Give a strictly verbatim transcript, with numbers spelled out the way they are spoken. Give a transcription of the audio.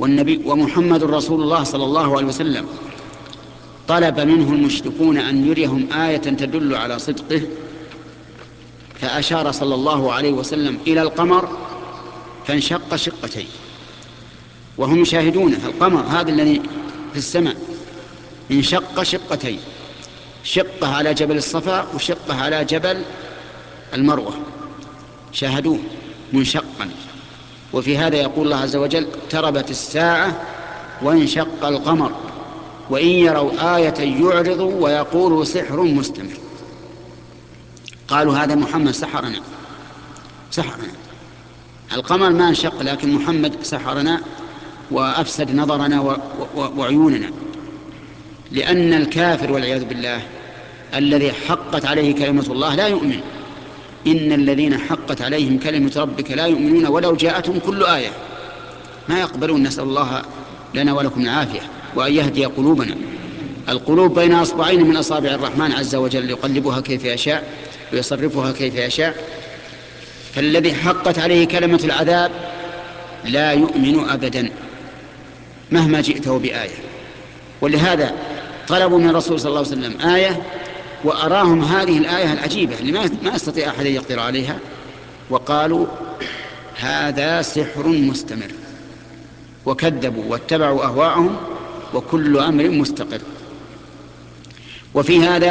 والنبي ومحمد رسول الله صلى الله عليه وسلم طلب منه المشركون أن يريهم آية تدل على صدقه، فأشار صلى الله عليه وسلم إلى القمر فانشق شقتين، وهم يشاهدونه القمر هذا الذي في السماء انشق شقتين، شقة على جبل الصفا وشقة على جبل المروة، شاهدوه منشقا. وفي هذا يقول الله عز وجل: اقتربت الساعة وانشق القمر وإن يروا آية يعرضوا ويقولوا سحر مستمر. قالوا هذا محمد سحرنا سحرنا القمر ما انشق، لكن محمد سحرنا وأفسد نظرنا وعيوننا. لأن الكافر والعياذ بالله الذي حقت عليه كلمة الله لا يؤمن. إن الذين حقت عليهم كلمة ربك لا يؤمنون ولو جاءتهم كل آية، ما يقبلون. نسأل الله لنا ولكم العافية وأن يهدي قلوبنا. القلوب بين أصبعين من أصابع الرحمن عز وجل يقلبها كيف يشاء ويصرفها كيف يشاء. فالذي حقت عليه كلمة العذاب لا يؤمن أبدا مهما جئته بآية. ولهذا طلبوا من الرسول صلى الله عليه وسلم آية، وأراهم هذه الآية العجيبة اللي ما يستطيع أحد يقدر عليها، وقالوا هذا سحر مستمر، وكذبوا واتبعوا أهواءهم وكل أمر مستقر. وفي هذا